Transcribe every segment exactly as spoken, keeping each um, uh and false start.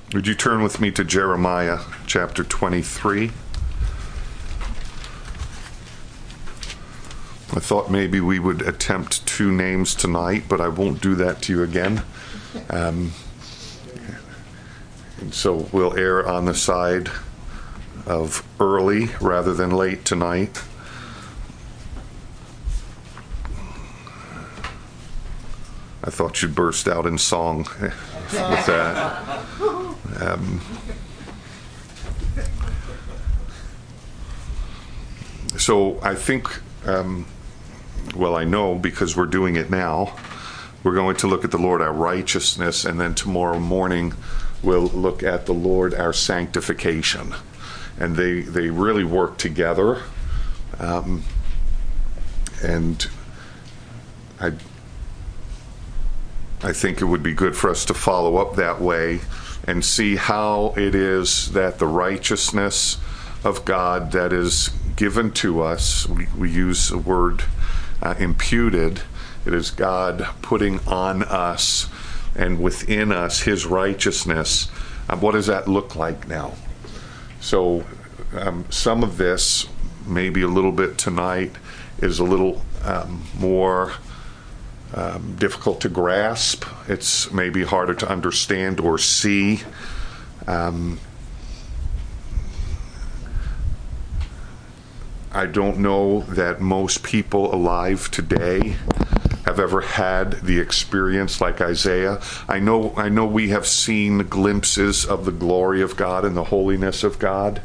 Would you turn with me to Jeremiah chapter twenty-three? I thought maybe we would attempt two names tonight, but I won't do that to you again. Um, and so we'll err on the side of early rather than late tonight. I thought you'd burst out in song with that. Um, so I think, um, well, I know because we're doing it now, we're going to look at the Lord our righteousness, and then tomorrow morning we'll look at the Lord our sanctification. And they, they really work together. Um, and I I think it would be good for us to follow up that way and see how it is that the righteousness of God that is given to us, we, we use the word uh, imputed, it is God putting on us and within us his righteousness. Um, what does that look like now? So um, some of this, maybe a little bit tonight, is a little um, more Um, difficult to grasp. It's maybe harder to understand or see. Um, I don't know that most people alive today have ever had the experience like Isaiah. I know, I know we have seen glimpses of the glory of God and the holiness of God.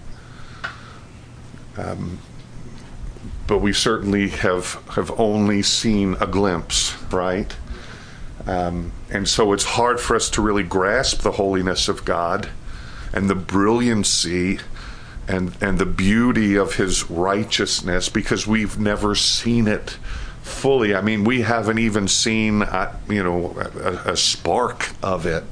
Um, But we certainly have, have only seen a glimpse, right? Um, and so it's hard for us to really grasp the holiness of God and the brilliancy and, and the beauty of his righteousness because we've never seen it fully. I mean, we haven't even seen, uh, you know, a, a spark of it.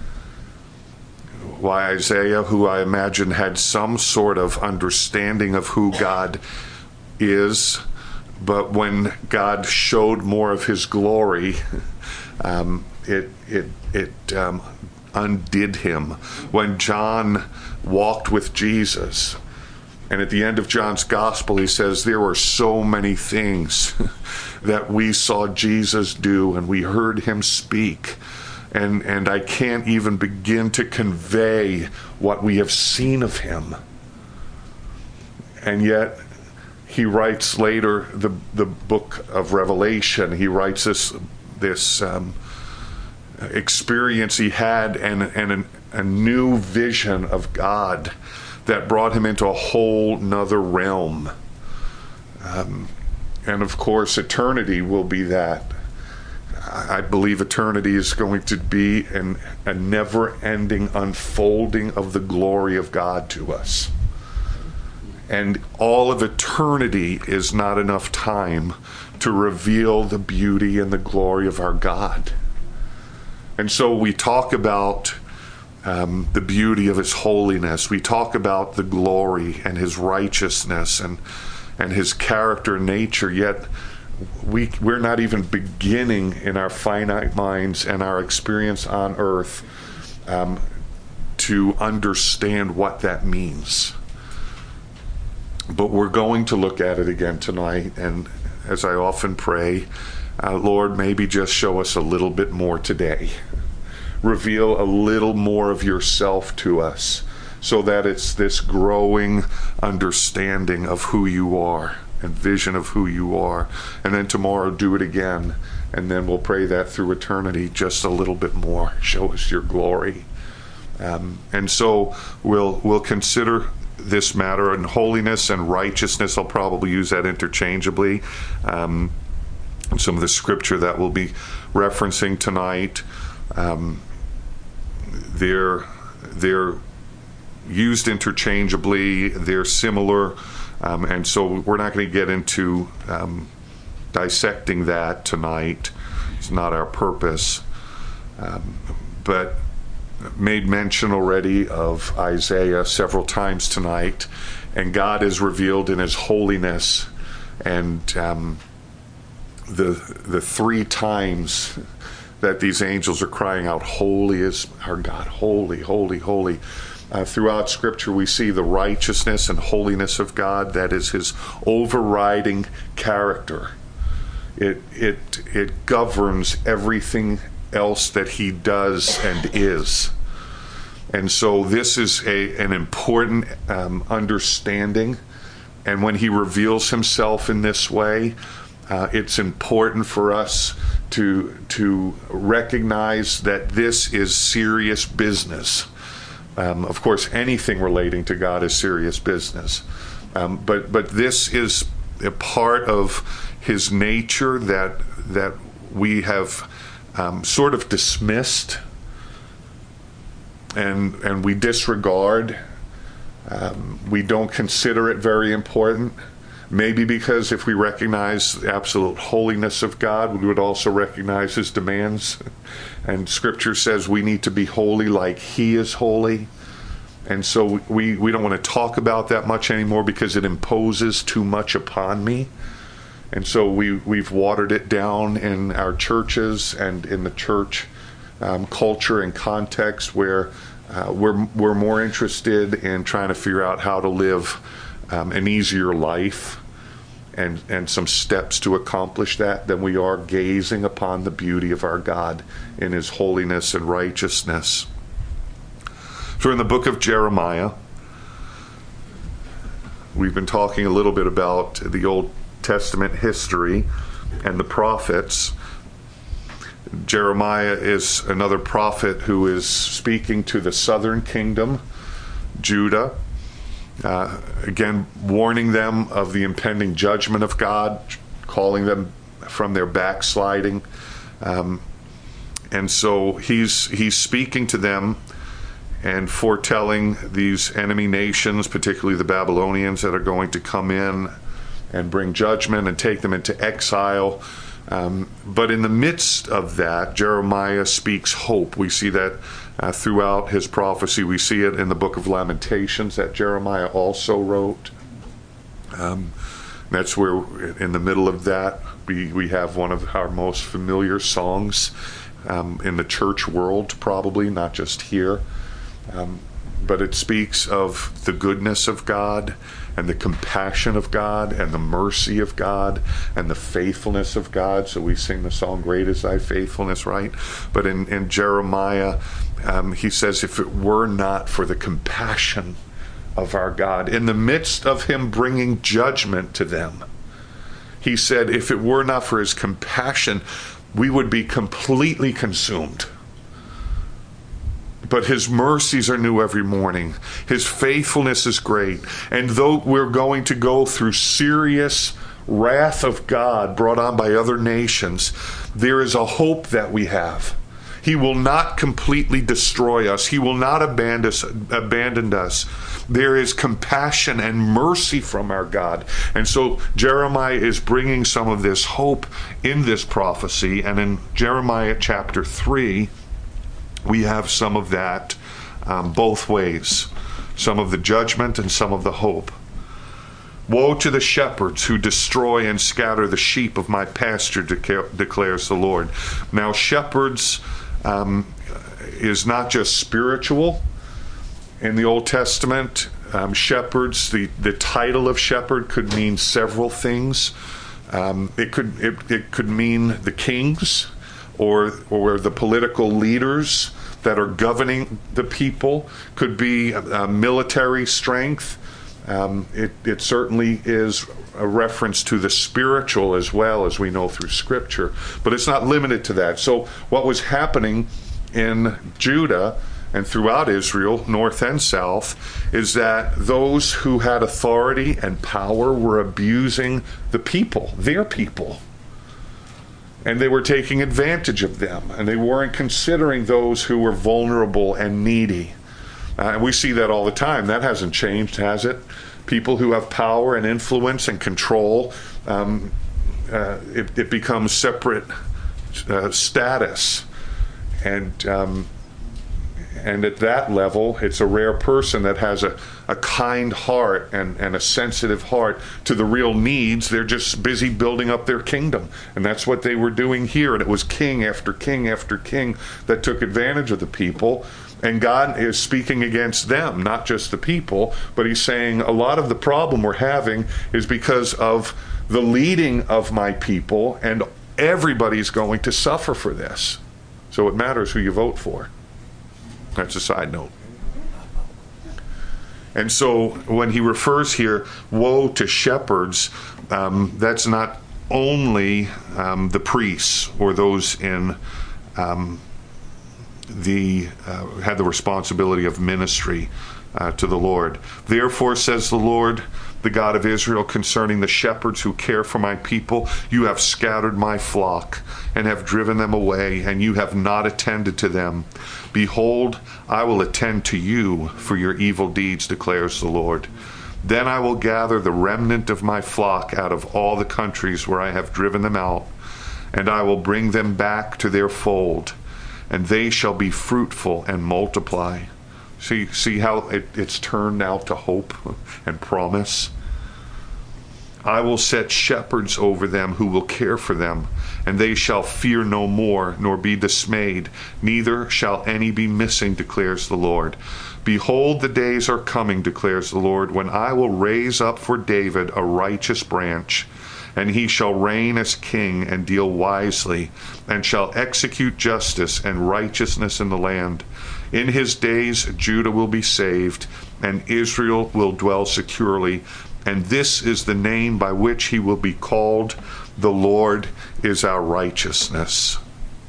Why Isaiah, who I imagine had some sort of understanding of who God is, but when God showed more of his glory, um, it it it um, undid him. When John walked with Jesus, and at the end of John's gospel, he says there were so many things that we saw Jesus do and we heard him speak, and and I can't even begin to convey what we have seen of him. And yet he writes later the the book of Revelation. He writes this this um, experience he had and and an, a new vision of God that brought him into a whole nother realm. Um, and of course, eternity will be that. I believe eternity is going to be an, a never-ending unfolding of the glory of God to us. And all of eternity is not enough time to reveal the beauty and the glory of our God. And so we talk about um, the beauty of his holiness. We talk about the glory and his righteousness and and his character and nature, yet we, we're not even beginning in our finite minds and our experience on earth um, to understand what that means. But we're going to look at it again tonight, and as I often pray, uh, Lord, maybe just show us a little bit more today. Reveal a little more of yourself to us so that it's this growing understanding of who you are and vision of who you are. And then tomorrow do it again, and then we'll pray that through eternity just a little bit more. Show us your glory. Um, and so we'll we'll consider this matter, and holiness and righteousness, I'll probably use that interchangeably. Um, some of the scripture that we'll be referencing tonight, um, they're they're used interchangeably, they're similar, um, and so we're not going to get into um, dissecting that tonight. It's not our purpose. Um, but made mention already of Isaiah several times tonight, and God is revealed in his holiness, and um, the the three times that these angels are crying out, "Holy is our God, holy, holy, holy." Uh, throughout Scripture, we see the righteousness and holiness of God. That is his overriding character. It it it governs everything else that he does and is. And so this is a an important um, understanding. And when he reveals himself in this way, uh, it's important for us to to recognize that this is serious business. Um, of course, anything relating to God is serious business. Um, but but this is a part of his nature that that we have um, sort of dismissed and and we disregard. Um, we don't consider it very important. Maybe because if we recognize the absolute holiness of God, we would also recognize his demands. And Scripture says we need to be holy like he is holy. And so we, we don't want to talk about that much anymore because it imposes too much upon me. And so we, we've watered it down in our churches and in the church um, culture and context where uh, we're, we're more interested in trying to figure out how to live Um, an easier life and and some steps to accomplish that than we are gazing upon the beauty of our God in his holiness and righteousness. So in the book of Jeremiah, we've been talking a little bit about the Old Testament history and the prophets. Jeremiah is another prophet who is speaking to the southern kingdom, Judah. Uh, again, warning them of the impending judgment of God, calling them from their backsliding. Um, and so he's he's speaking to them and foretelling these enemy nations, particularly the Babylonians, that are going to come in and bring judgment and take them into exile. Um, but in the midst of that, Jeremiah speaks hope. We see that uh, throughout his prophecy. We see it in the book of Lamentations that Jeremiah also wrote. Um, that's where, in the middle of that, we, we have one of our most familiar songs um, in the church world, probably, not just here. Um, but it speaks of the goodness of God and the compassion of God and the mercy of God and the faithfulness of God. So we sing the song, "Great is thy faithfulness," right? But in, in Jeremiah, um, he says, if it were not for the compassion of our God, in the midst of him bringing judgment to them, he said, if it were not for his compassion, we would be completely consumed. But his mercies are new every morning. His faithfulness is great. And though we're going to go through serious wrath of God brought on by other nations, there is a hope that we have. He will not completely destroy us. He will not abandon us. Abandon us. There is compassion and mercy from our God. And so Jeremiah is bringing some of this hope in this prophecy. And in Jeremiah chapter three, we have some of that um, both ways, some of the judgment and some of the hope. Woe to the shepherds who destroy and scatter the sheep of my pasture, deca- declares the Lord. Now, shepherds um, is not just spiritual. In the Old Testament, um, shepherds, the, the title of shepherd could mean several things. Um, it could it, it could mean the kings or or the political leaders that are governing the people. Could be uh, military strength. Um, it, it certainly is a reference to the spiritual as well, as we know through Scripture. But it's not limited to that. So what was happening in Judah and throughout Israel, north and south, is that those who had authority and power were abusing the people, their people. And they were taking advantage of them. And they weren't considering those who were vulnerable and needy. Uh, and we see that all the time. That hasn't changed, has it? People who have power and influence and control, um, uh, it, it becomes separate uh, status. And um, And at that level, it's a rare person that has a, a kind heart and, and a sensitive heart to the real needs. They're just busy building up their kingdom. And that's what they were doing here. And it was king after king after king that took advantage of the people. And God is speaking against them, not just the people, but he's saying a lot of the problem we're having is because of the leading of my people, and everybody's going to suffer for this. So it matters who you vote for. That's a side note. And so when he refers here, woe to shepherds, um, that's not only um, the priests or those in um, the uh, had the responsibility of ministry uh, to the Lord. Therefore, says the Lord, the God of Israel, concerning the shepherds who care for my people, you have scattered my flock and have driven them away, and you have not attended to them. Behold, I will attend to you for your evil deeds, declares the Lord. Then I will gather the remnant of my flock out of all the countries where I have driven them out, and I will bring them back to their fold, and they shall be fruitful and multiply. See, see how it, it's turned now to hope and promise? I will set shepherds over them who will care for them, and they shall fear no more, nor be dismayed, neither shall any be missing, declares the Lord. Behold, the days are coming, declares the Lord, when I will raise up for David a righteous branch, and he shall reign as king and deal wisely, and shall execute justice and righteousness in the land. In his days Judah will be saved, and Israel will dwell securely. And this is the name by which he will be called: the Lord is our righteousness.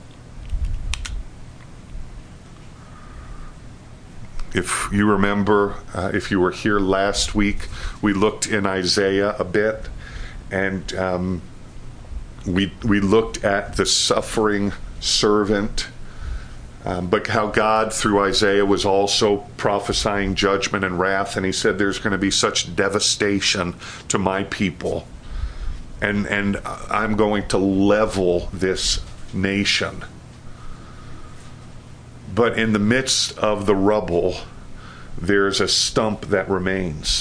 If you remember, uh, if you were here last week, we looked in Isaiah a bit, and um, we we looked at the suffering servant, um, but how God, through Isaiah, was also prophesying judgment and wrath, and he said there's going to be such devastation to my people, and and I'm going to level this nation. But in the midst of the rubble, there's a stump that remains.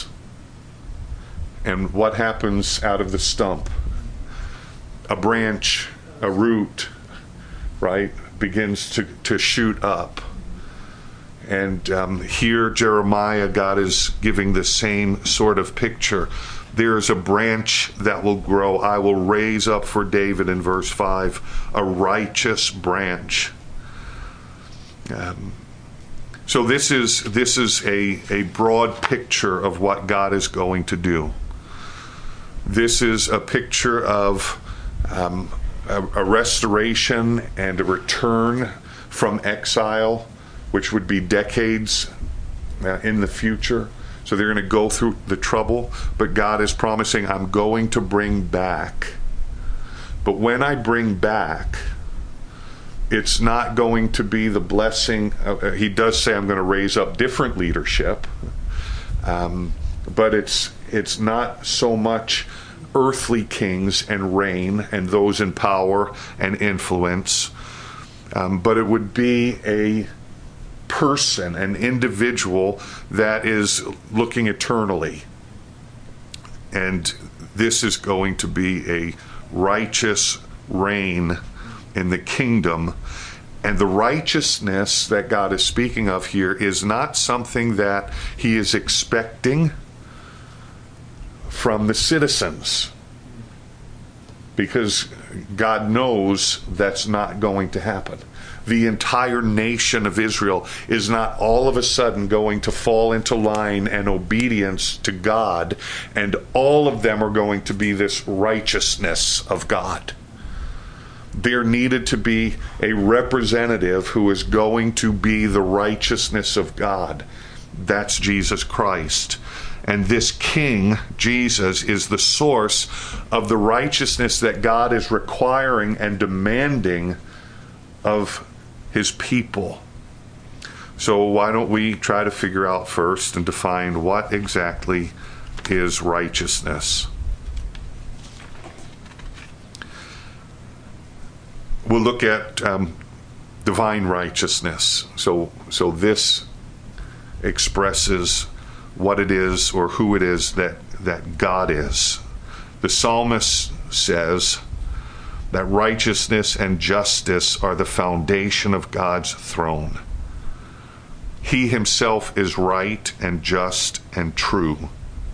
And what happens out of the stump? A branch, a root, right, begins to, to shoot up. And um, here Jeremiah, God is giving the same sort of picture. There is a branch that will grow. I will raise up for David, in verse five, a righteous branch. Um, so this is this is a, a broad picture of what God is going to do. This is a picture of um, a, a restoration and a return from exile, which would be decades uh, in the future. So they're going to go through the trouble, but God is promising, I'm going to bring back. But when I bring back, it's not going to be the blessing. Uh, he does say I'm going to raise up different leadership, um, but it's it's not so much earthly kings and reign and those in power and influence, um, but it would be a person, an individual that is looking eternally. And this is going to be a righteous reign in the kingdom. And the righteousness that God is speaking of here is not something that he is expecting from the citizens, because God knows that's not going to happen. The entire nation of Israel is not all of a sudden going to fall into line and obedience to God, and all of them are going to be this righteousness of God. There needed to be a representative who is going to be the righteousness of God. That's Jesus Christ. And this King, Jesus, is the source of the righteousness that God is requiring and demanding of his people. So why don't we try to figure out first and define what exactly is righteousness? We'll look at um, divine righteousness. So, so this expresses what it is or who it is that, that God is. The psalmist says that righteousness and justice are the foundation of God's throne. He himself is right and just and true.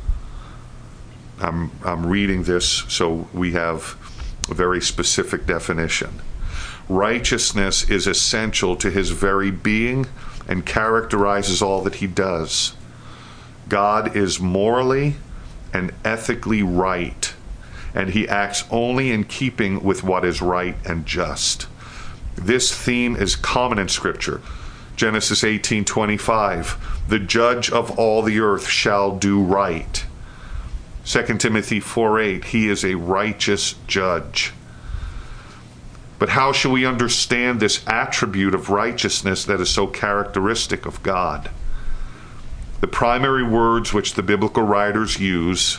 I'm, I'm reading this so we have a very specific definition. Righteousness is essential to his very being and characterizes all that he does. God is morally and ethically right, and he acts only in keeping with what is right and just. This theme is common in Scripture. Genesis eighteen twenty-five, the judge of all the earth shall do right. Second Timothy four eight, he is a righteous judge. But how shall we understand this attribute of righteousness that is so characteristic of God? The primary words which the biblical writers use,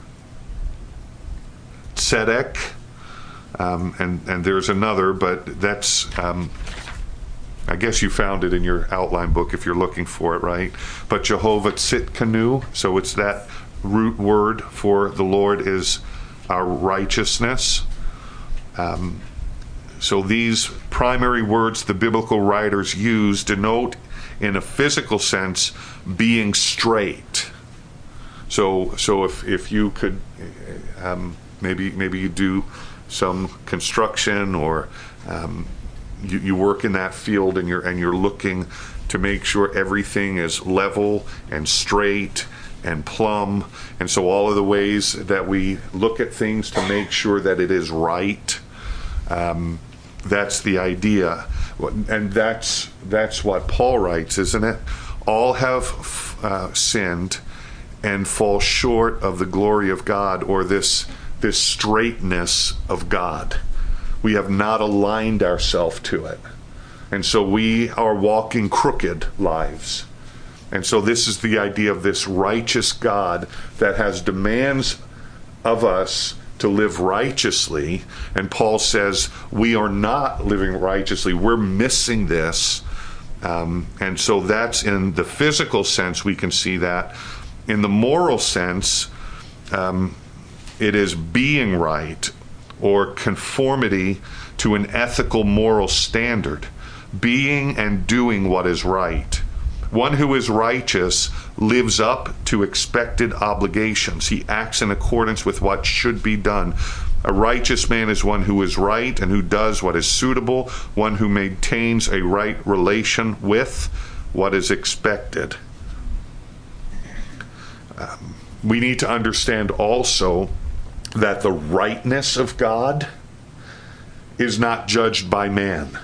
tzedek, um, and, and there's another, but that's, um, I guess you found it in your outline book if you're looking for it, right? But Jehovah Tzidkenu, so it's that root word for the Lord is our righteousness. Um, so these primary words the biblical writers use denote, in a physical sense, being straight. So, so if if you could, um, maybe maybe you do some construction or um, you, you work in that field and you're and you're looking to make sure everything is level and straight and plumb. And so all of the ways that we look at things to make sure that it is right, um, that's the idea. And that's that's what Paul writes, isn't it? All have uh, sinned and fall short of the glory of God, or this this straightness of God. We have not aligned ourselves to it. And so we are walking crooked lives. And so this is the idea of this righteous God that has demands of us to live righteously. And Paul says we are not living righteously. We're missing this. Um, and so that's in the physical sense, we can see that. In the moral sense, um, it is being right, or conformity to an ethical moral standard, being and doing what is right. One who is righteous lives up to expected obligations. He acts in accordance with what should be done. A righteous man is one who is right and who does what is suitable, one who maintains a right relation with what is expected. Um, we need to understand also that the rightness of God is not judged by man.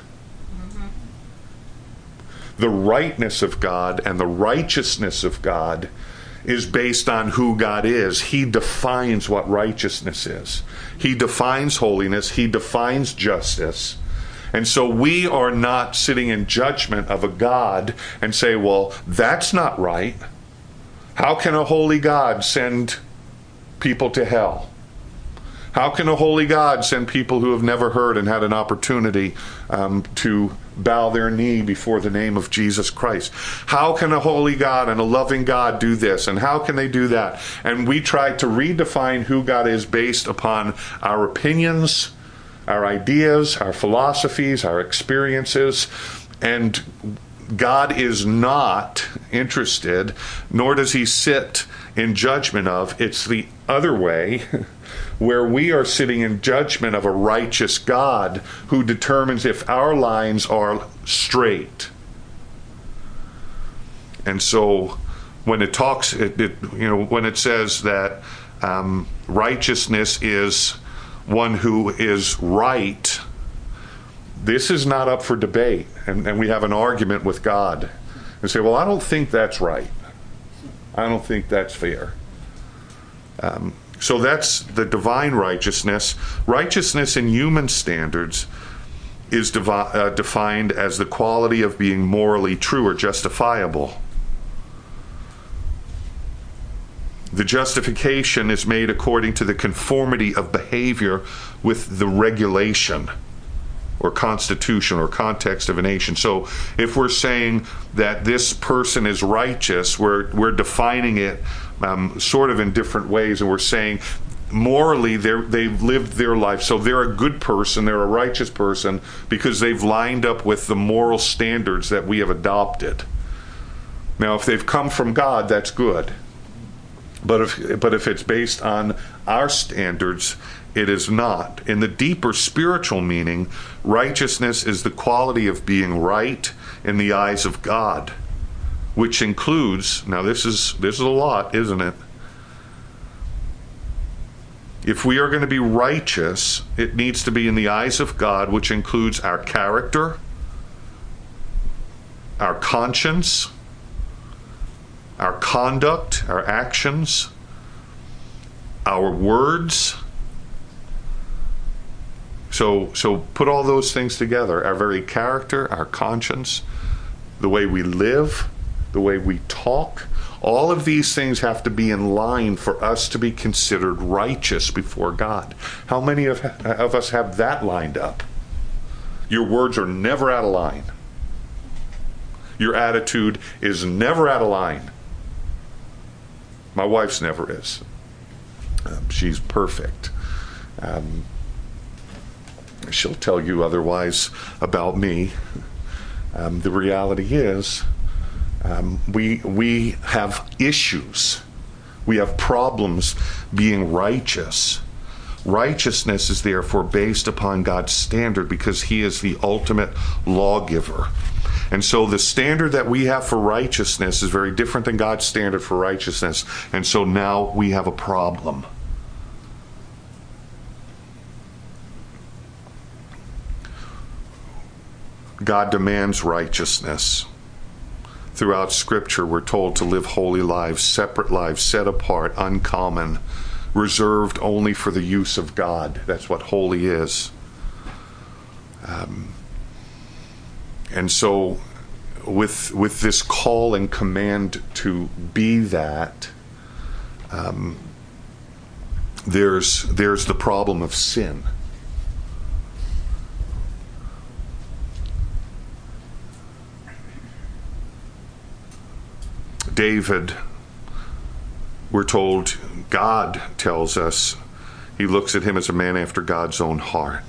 The rightness of God and the righteousness of God is based on who God is. He defines what righteousness is. He defines holiness. He defines justice. And so we are not sitting in judgment of a God and say, well, that's not right. How can a holy God send people to hell? How can a holy God send people who have never heard and had an opportunity um, to bow their knee before the name of Jesus Christ? How can a holy God and a loving God do this? And how can they do that? And we try to redefine who God is based upon our opinions, our ideas, our philosophies, our experiences. And God is not interested, nor does he sit in judgment of. It's the other way, where we are sitting in judgment of a righteous God who determines if our lines are straight. And so when it talks, it, it, you know, when it says that um, righteousness is one who is right, this is not up for debate. And, and we have an argument with God and say, well, I don't think that's right. I don't think that's fair. Um, so that's the divine righteousness. Righteousness in human standards is devi- uh, defined as the quality of being morally true or justifiable. The justification is made according to the conformity of behavior with the regulation. or constitution or context of a nation. So if we're saying that this person is righteous, we're we're defining it um, sort of in different ways, and we're saying morally they're, they've lived their life. So they're a good person, they're a righteous person because they've lined up with the moral standards that we have adopted. Now, if they've come from God, that's good. But if but if it's based on our standards, it is not. In the deeper spiritual meaning, righteousness is the quality of being right in the eyes of God, which includes, now this is this is a lot, isn't it? If we are going to be righteous, it needs to be in the eyes of God, which includes our character, our conscience, our conduct, our actions, our words. So, so put all those things together, our very character, our conscience, the way we live, the way we talk. All of these things have to be in line for us to be considered righteous before God. How many of, of us have that lined up? Your words are never out of line. Your attitude is never out of line. My wife's never is. Um, she's perfect. Um, she'll tell you otherwise about me. Um, the reality is, um, we we have issues. We have problems being righteous. Righteousness is therefore based upon God's standard because He is the ultimate lawgiver. And so the standard that we have for righteousness is very different than God's standard for righteousness. And so now we have a problem. God demands righteousness. Throughout Scripture, we're told to live holy lives, separate lives, set apart, uncommon, reserved only for the use of God. That's what holy is. Um, and so with with this call and command to be that, um, there's there's the problem of sin. David, we're told, God tells us, he looks at him as a man after God's own heart.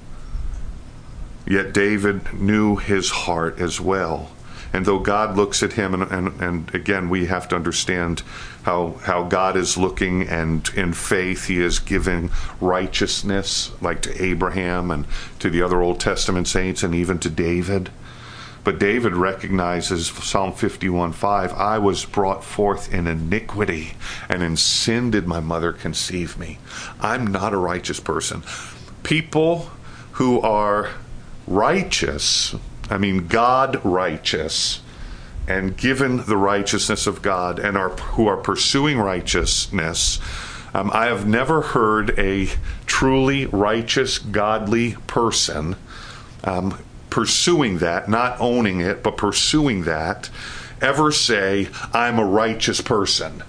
Yet David knew his heart as well. And though God looks at him, and, and, and again, we have to understand how how God is looking, and in faith he is giving righteousness, like to Abraham and to the other Old Testament saints and even to David. But David recognizes, Psalm fifty-one five, I was brought forth in iniquity, and in sin did my mother conceive me. I'm not a righteous person. People who are righteous, I mean God righteous, and given the righteousness of God, and are who are pursuing righteousness, um, I have never heard a truly righteous, godly person um, pursuing that, not owning it, but pursuing that, ever say, I'm a righteous person.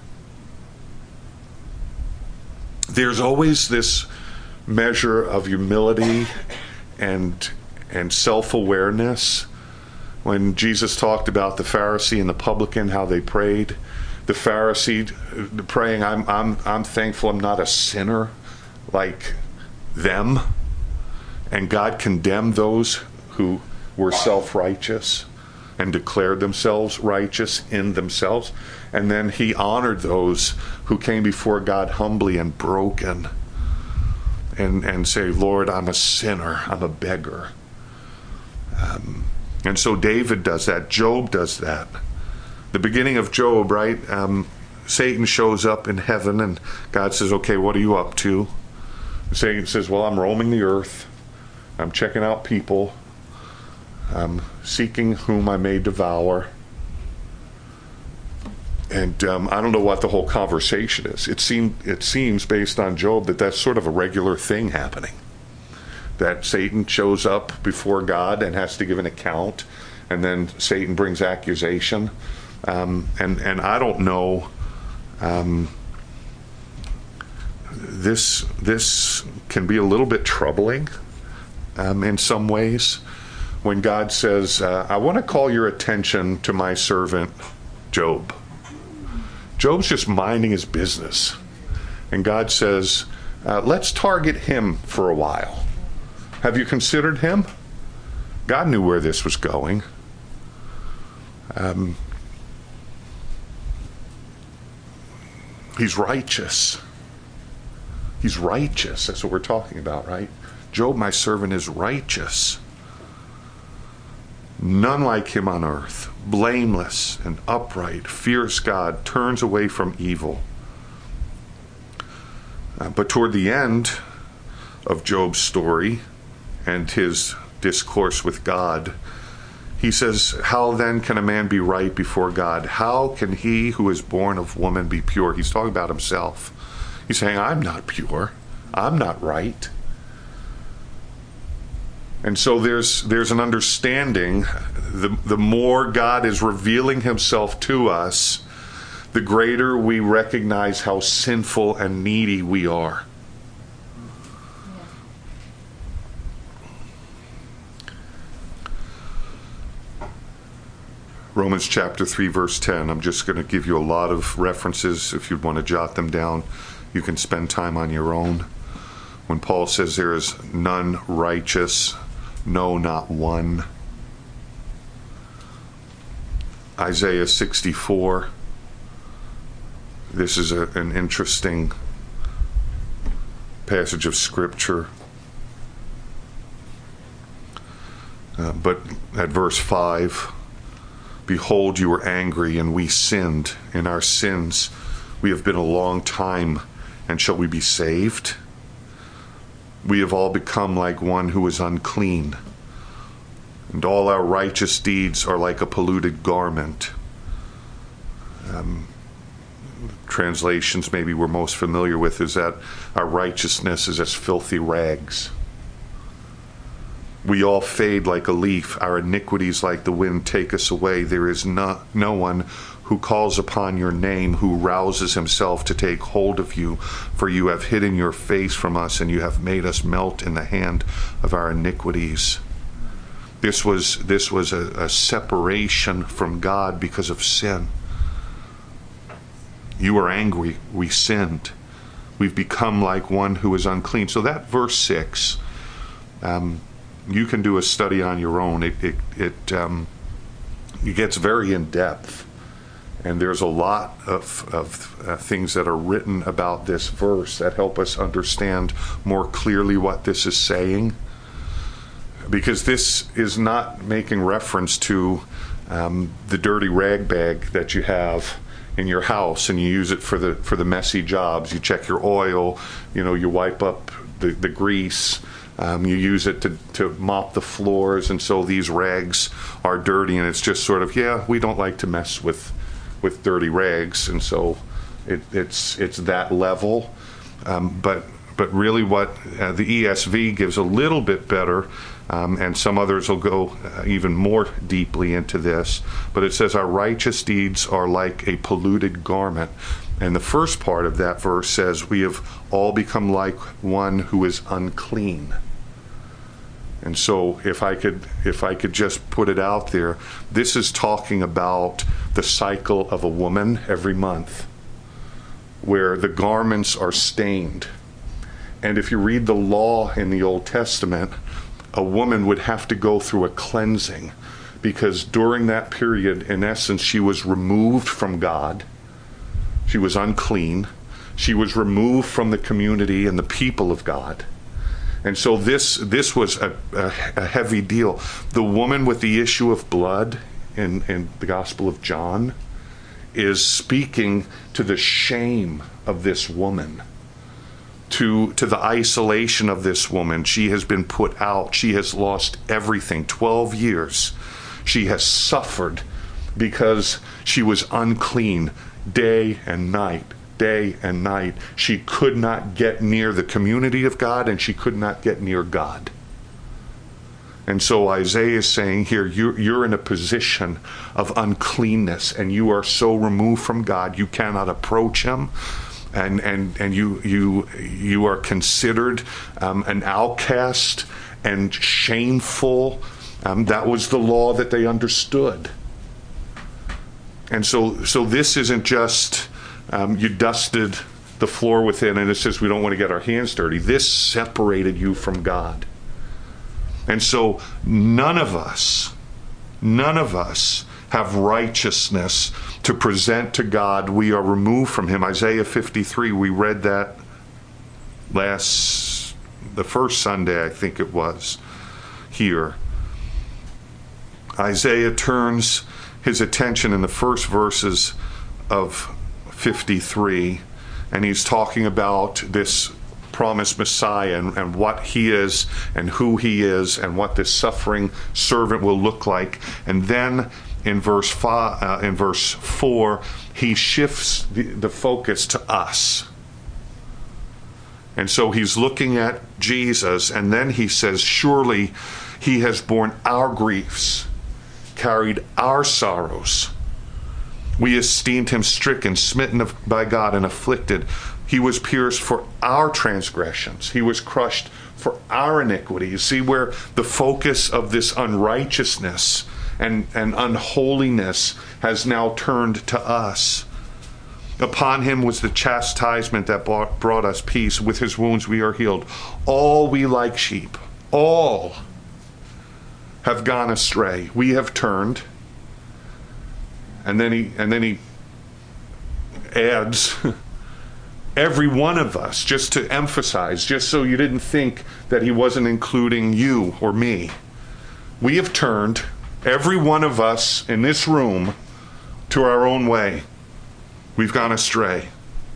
There's always this measure of humility and and self-awareness. When Jesus talked about the Pharisee and the publican, how they prayed, the Pharisee praying, I'm I'm I'm thankful I'm not a sinner like them, and God condemned those who were self-righteous and declared themselves righteous in themselves. And then he honored those who came before God humbly and broken and, and say, Lord, I'm a sinner, I'm a beggar. Um, and so David does that. Job does that. The beginning of Job, right? Um, Satan shows up in heaven and God says, okay, what are you up to? And Satan says, well, I'm roaming the earth. I'm checking out people. Um, seeking whom I may devour. And um, I don't know what the whole conversation is. It seemed, it seems, based on Job, that that's sort of a regular thing happening. That Satan shows up before God and has to give an account, and then Satan brings accusation. Um, and, and I don't know, um, this, this can be a little bit troubling. um, in some ways when God says, uh, I want to call your attention to my servant Job. Job's just minding his business. And God says, uh, let's target him for a while. Have you considered him? God knew where this was going. Um, he's righteous. He's righteous. That's what we're talking about, right? Job, my servant, is righteous. None like him on earth. Blameless and upright, fears God, turns away from evil. Uh, but toward the end of Job's story and his discourse with God, he says, how then can a man be right before God? How can he who is born of woman be pure? He's talking about himself. He's saying, I'm not pure. I'm not right. And so there's there's an understanding, the, the more God is revealing himself to us, the greater we recognize how sinful and needy we are. Romans chapter three, verse ten. I'm just going to give you a lot of references. If you'd want to jot them down, you can spend time on your own. When Paul says there is none righteous, no, not one. Isaiah sixty-four. This is a, an interesting passage of Scripture. Uh, but at verse five, behold, you were angry, and we sinned. In our sins we have been a long time, and shall we be saved? We have all become like one who is unclean, and all our righteous deeds are like a polluted garment. Um, translations maybe we're most familiar with is that our righteousness is as filthy rags. We all fade like a leaf. Our iniquities like the wind take us away. There is no, no one who calls upon your name, who rouses himself to take hold of you. For you have hidden your face from us, and you have made us melt in the hand of our iniquities. This was, this was a, a separation from God because of sin. You were angry. We sinned. We've become like one who is unclean. So that verse six, um, you can do a study on your own. It it it, um, it gets very in depth, and there's a lot of of uh, things that are written about this verse that help us understand more clearly what this is saying. Because this is not making reference to um, the dirty rag bag that you have in your house, and you use it for the for the messy jobs. You check your oil, you know, you wipe up the the grease. Um, you use it to, to mop the floors, and so these rags are dirty, and it's just sort of, yeah, we don't like to mess with with dirty rags, and so it, it's it's that level. Um, but but really what uh, the E S V gives a little bit better, um, and some others will go uh, even more deeply into this, but it says our righteous deeds are like a polluted garment. And the first part of that verse says, we have all become like one who is unclean. And so if I could if I could just put it out there, this is talking about the cycle of a woman every month, where the garments are stained. And if you read the law in the Old Testament, a woman would have to go through a cleansing, because during that period, in essence, she was removed from God. She was unclean. She was removed from the community and the people of God. And so this this was a, a, a heavy deal. The woman with the issue of blood in, in the Gospel of John is speaking to the shame of this woman, to, to the isolation of this woman. She has been put out. She has lost everything. Twelve years. She has suffered because she was unclean. Day and night, day and night. She could not get near the community of God, and she could not get near God. And so Isaiah is saying here, you're, you're in a position of uncleanness, and you are so removed from God, you cannot approach him, and and and you you you are considered um, an outcast, and shameful. Um, that was the law that they understood. And so, so this isn't just um, you dusted the floor within and it says we don't want to get our hands dirty. This separated you from God. And so none of us, none of us have righteousness to present to God. We are removed from him. Isaiah fifty-three, we read that last, the first Sunday, I think it was, here. Isaiah turns his attention in the first verses of fifty-three, and he's talking about this promised Messiah and, and what he is and who he is and what this suffering servant will look like. And then in verse five, uh, in verse four, he shifts the, the focus to us. And so he's looking at Jesus, and then he says, surely he has borne our griefs, carried our sorrows. We esteemed him stricken, smitten of, by God, and afflicted. He was pierced for our transgressions. He was crushed for our iniquity. You see where the focus of this unrighteousness and, and unholiness has now turned to us. Upon him was the chastisement that brought, brought us peace. With his wounds we are healed. All we like sheep, all have gone astray. We have turned. And then he and then he adds every one of us, just to emphasize, just so you didn't think that he wasn't including you or me. We have turned, every one of us in this room, to our own way. We've gone astray.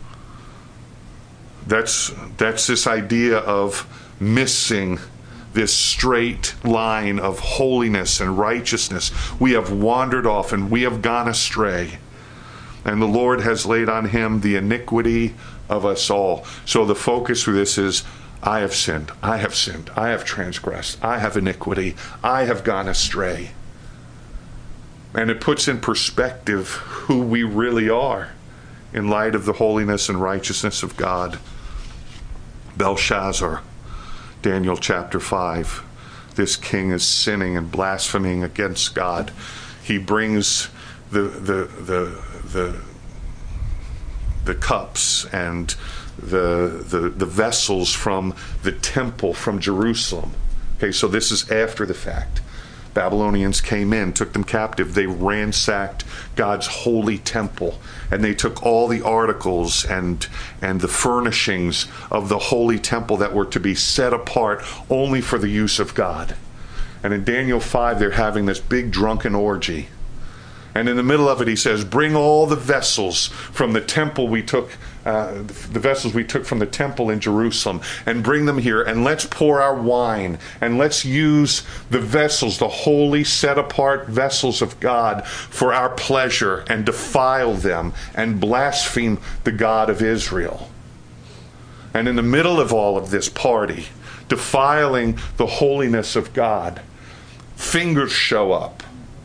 That's that's this idea of missing this straight line of holiness and righteousness. We have wandered off and we have gone astray. And the Lord has laid on him the iniquity of us all. So the focus for this is, I have sinned, I have sinned, I have transgressed, I have iniquity, I have gone astray. And it puts in perspective who we really are in light of the holiness and righteousness of God. Belshazzar, Daniel chapter five. This king is sinning and blaspheming against God. He brings the the the the, the cups and the, the the vessels from the temple from Jerusalem. Okay, so this is after the fact. Babylonians came in, took them captive. They ransacked God's holy temple, and they took all the articles and and the furnishings of the holy temple that were to be set apart only for the use of God. And in Daniel five, they're having this big drunken orgy. And in the middle of it, he says, bring all the vessels from the temple we took, uh, the vessels we took from the temple in Jerusalem, and bring them here, and let's pour our wine, and let's use the vessels, the holy, set-apart vessels of God, for our pleasure, and defile them, and blaspheme the God of Israel. And in the middle of all of this party, defiling the holiness of God, fingers show up.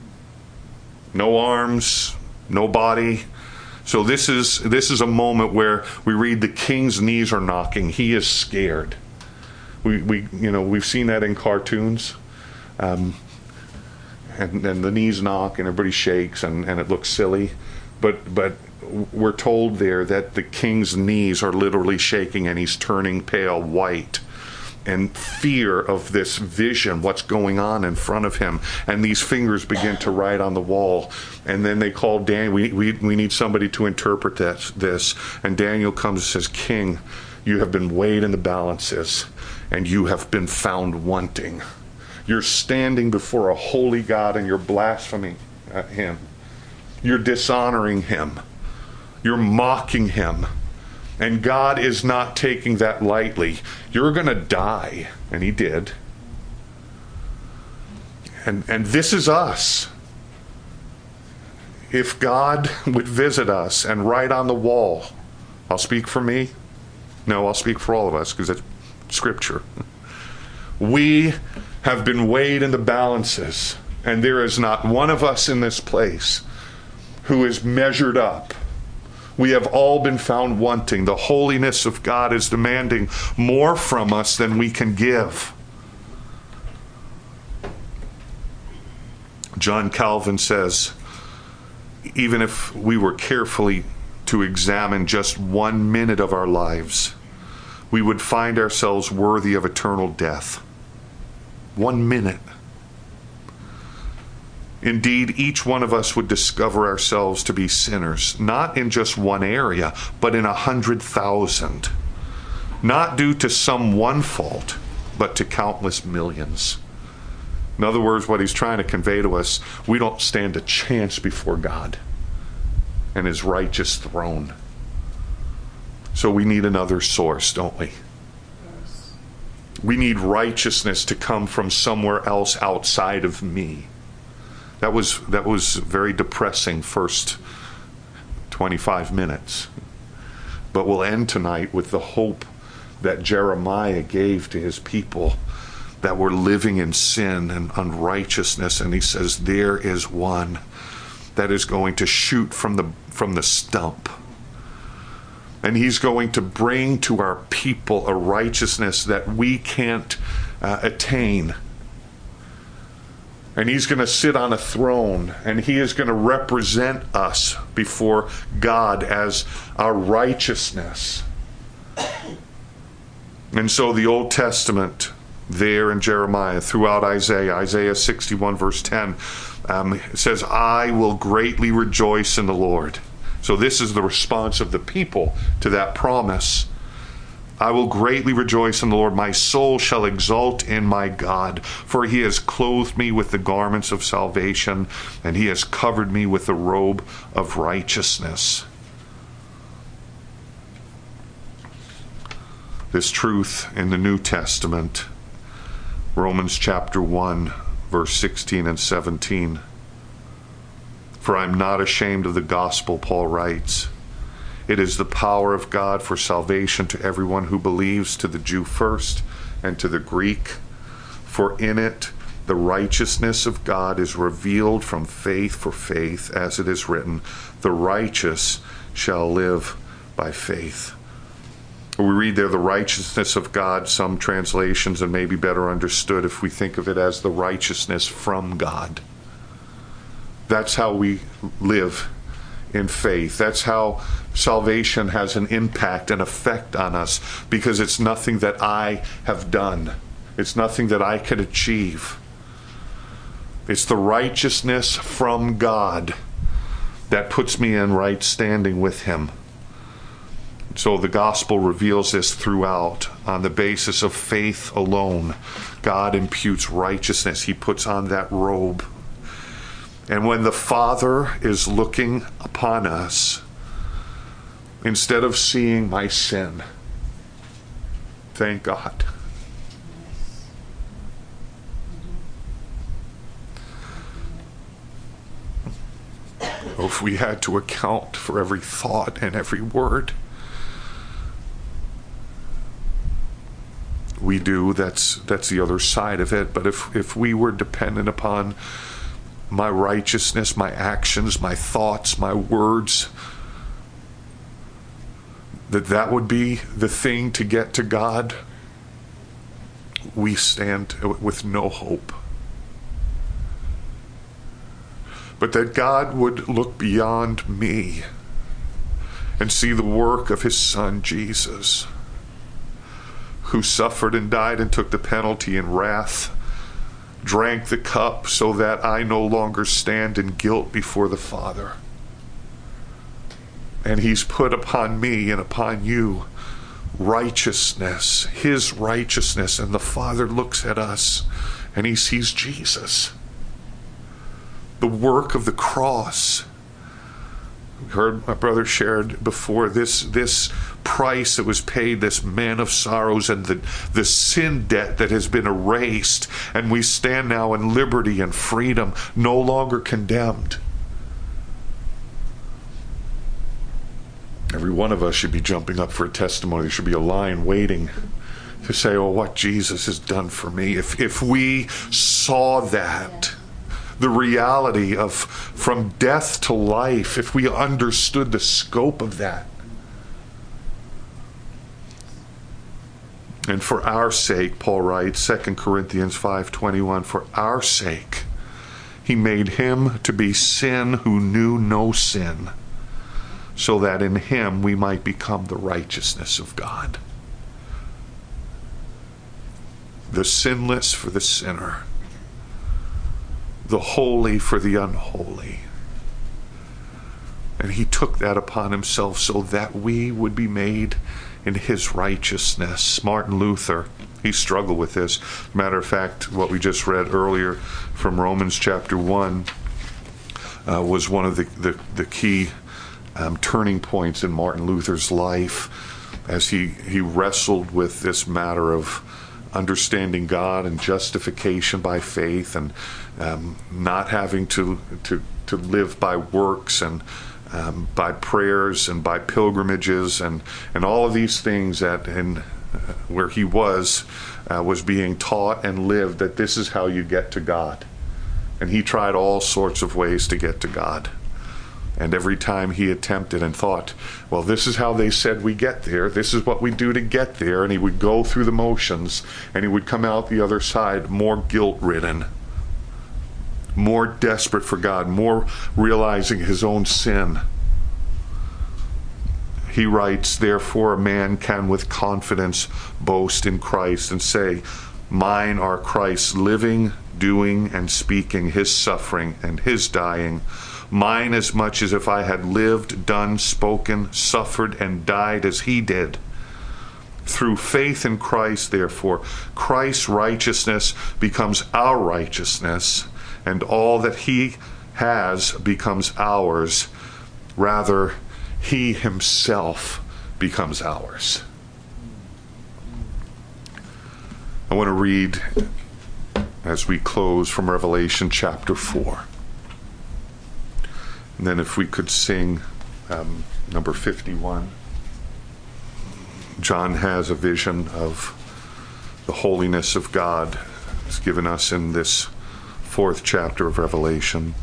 No arms, no body. So this is this is a moment where we read the king's knees are knocking. He is scared. We we you know we've seen that in cartoons, um, and and the knees knock and everybody shakes and, and it looks silly, but but we're told there that the king's knees are literally shaking and he's turning pale white. And fear of this vision, what's going on in front of him. And these fingers begin to write on the wall. And then they call Daniel. We, we, we need somebody to interpret that, this. And Daniel comes and says, King, you have been weighed in the balances, and you have been found wanting. You're standing before a holy God, and you're blaspheming at him. You're dishonoring him. You're mocking him. And God is not taking that lightly. You're going to die. And he did. And, and this is us. If God would visit us and write on the wall, I'll speak for me. No, I'll speak for all of us because it's Scripture. We have been weighed in the balances. And there is not one of us in this place who is measured up. We have all been found wanting. The holiness of God is demanding more from us than we can give. John Calvin says, even if we were carefully to examine just one minute of our lives, we would find ourselves worthy of eternal death. One minute. Indeed, each one of us would discover ourselves to be sinners, not in just one area, but in a hundred thousand. Not due to some one fault, but to countless millions. In other words, what he's trying to convey to us, we don't stand a chance before God and his righteous throne. So we need another source, don't we? Yes. We need righteousness to come from somewhere else outside of me. That was that was very depressing first twenty-five minutes. But we'll end tonight with the hope that Jeremiah gave to his people that were living in sin and unrighteousness. And he says, there is one that is going to shoot from the from the stump. And he's going to bring to our people a righteousness that we can't uh, attain. And he's going to sit on a throne, and he is going to represent us before God as our righteousness. And so the Old Testament, there in Jeremiah, throughout Isaiah, Isaiah sixty-one verse ten, um, it says, I will greatly rejoice in the Lord. So this is the response of the people to that promise. I will greatly rejoice in the Lord. My soul shall exult in my God, for he has clothed me with the garments of salvation, and he has covered me with the robe of righteousness. This truth in the New Testament, Romans chapter one, verse sixteen and seventeen. For I am not ashamed of the gospel, Paul writes. It is the power of God for salvation to everyone who believes, to the Jew first and to the Greek. For in it the righteousness of God is revealed from faith for faith, as it is written, the righteous shall live by faith. We read there the righteousness of God, some translations, and maybe better understood if we think of it as the righteousness from God. That's how we live in faith. That's how salvation has an impact, an effect on us, because it's nothing that I have done. It's nothing that I could achieve. It's the righteousness from God that puts me in right standing with him. So the gospel reveals this throughout. On the basis of faith alone, God imputes righteousness. He puts on that robe. And when the Father is looking upon us, instead of seeing my sin, thank God. Oh, if we had to account for every thought and every word, we do. That's that's the other side of it. But if if we were dependent upon my righteousness, my actions, my thoughts, my words, that that would be the thing to get to God, we stand with no hope. But that God would look beyond me and see the work of his Son, Jesus, who suffered and died and took the penalty and wrath, drank the cup so that I no longer stand in guilt before the Father. And he's put upon me and upon you righteousness, his righteousness. And the Father looks at us and he sees Jesus. The work of the cross. We heard my brother shared before this, this price that was paid, this man of sorrows, and the, the sin debt that has been erased. And we stand now in liberty and freedom, no longer condemned. Every one of us should be jumping up for a testimony. There should be a line waiting to say, oh, what Jesus has done for me. If, if we saw that, the reality of from death to life, if we understood the scope of that. And for our sake, Paul writes, Second Corinthians five twenty-one, for our sake, He made him to be sin who knew no sin, so that in him we might become the righteousness of God. The sinless for the sinner, the holy for the unholy. And he took that upon himself so that we would be made in his righteousness. Martin Luther, he struggled with this. Matter of fact, what we just read earlier from Romans chapter one uh, was one of the, the, the key um, turning points in Martin Luther's life as he, he wrestled with this matter of understanding God and justification by faith, and um, not having to, to, to live by works and Um, by prayers and by pilgrimages and, and all of these things that in uh, where he was uh, was being taught and lived, that this is how you get to God. And he tried all sorts of ways to get to God. And every time he attempted and thought, well, this is how they said we get there, this is what we do to get there, and he would go through the motions, and he would come out the other side more guilt-ridden, more desperate for God, more realizing his own sin. He writes, therefore a man can with confidence boast in Christ and say, mine are Christ's living, doing, and speaking, his suffering and his dying. Mine as much as if I had lived, done, spoken, suffered, and died as he did. Through faith in Christ, therefore, Christ's righteousness becomes our righteousness, and all that he has becomes ours. Rather, he himself becomes ours. I want to read, as we close, from Revelation chapter four. And then if we could sing um, number fifty-one. John has a vision of the holiness of God. It's given us in this fourth chapter of Revelation.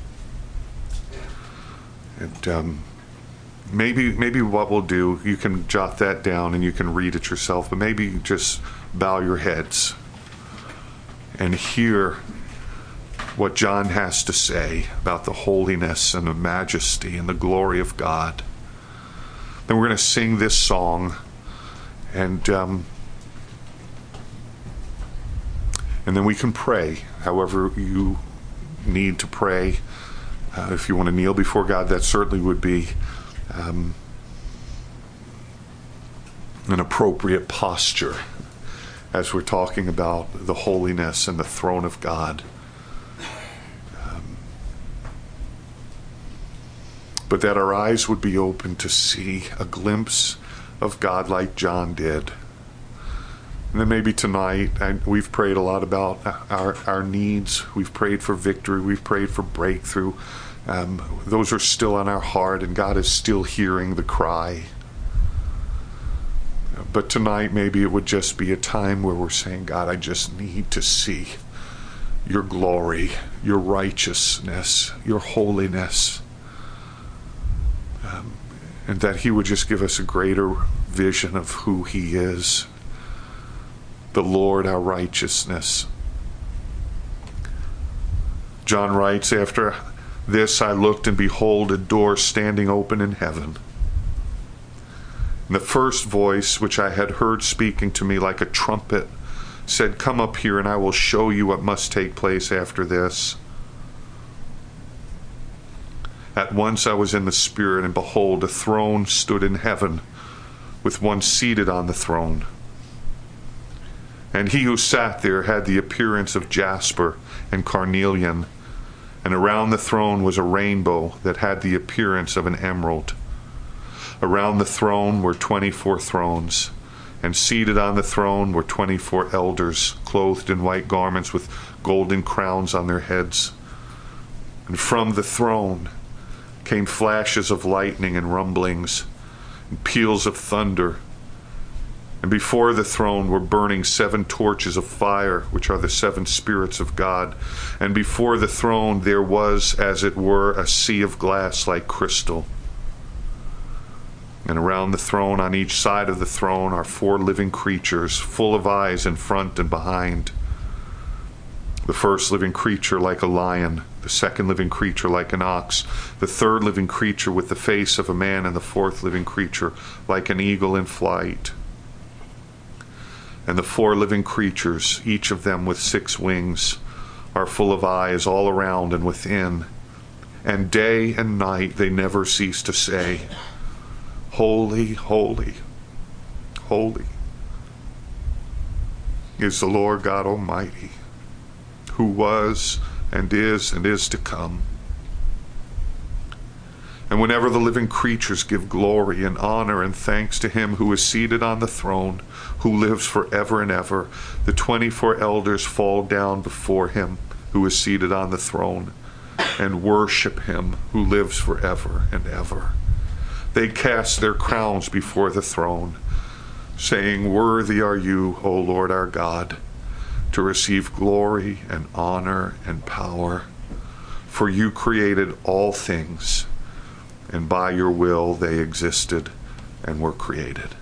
And um, maybe maybe what we'll do, you can jot that down and you can read it yourself, but maybe just bow your heads and hear what John has to say about the holiness and the majesty and the glory of God. Then we're going to sing this song, and um, and then we can pray however you need to pray. Uh, if you want to kneel before God, that certainly would be um, an appropriate posture as we're talking about the holiness and the throne of God. Um, but that our eyes would be open to see a glimpse of God like John did. And then maybe tonight, and we've prayed a lot about our, our needs. We've prayed for victory. We've prayed for breakthrough. Um, those are still on our heart, and God is still hearing the cry. But tonight, maybe it would just be a time where we're saying, God, I just need to see your glory, your righteousness, your holiness. Um, and that he would just give us a greater vision of who he is. The Lord, our righteousness. John writes, after this I looked, and behold, a door standing open in heaven. And the first voice which I had heard speaking to me like a trumpet said, come up here, and I will show you what must take place after this. At once I was in the Spirit, and behold, a throne stood in heaven, with one seated on the throne. And he who sat there had the appearance of jasper and carnelian, and around the throne was a rainbow that had the appearance of an emerald. Around the throne were twenty-four thrones, and seated on the throne were twenty-four elders, clothed in white garments with golden crowns on their heads. And from the throne came flashes of lightning and rumblings, and peals of thunder. And before the throne were burning seven torches of fire, which are the seven spirits of God. And before the throne there was, as it were, a sea of glass like crystal. And around the throne, on each side of the throne, are four living creatures, full of eyes in front and behind. The first living creature like a lion, the second living creature like an ox, the third living creature with the face of a man, and the fourth living creature like an eagle in flight. And the four living creatures, each of them with six wings, are full of eyes all around and within. And day and night they never cease to say, Holy, holy, holy is the Lord God Almighty, who was and is and is to come. And whenever the living creatures give glory and honor and thanks to him who is seated on the throne, who lives forever and ever, the twenty-four elders fall down before him who is seated on the throne and worship him who lives forever and ever. They cast their crowns before the throne, saying, Worthy are you, O Lord our God, to receive glory and honor and power. For you created all things, and by your will they existed and were created.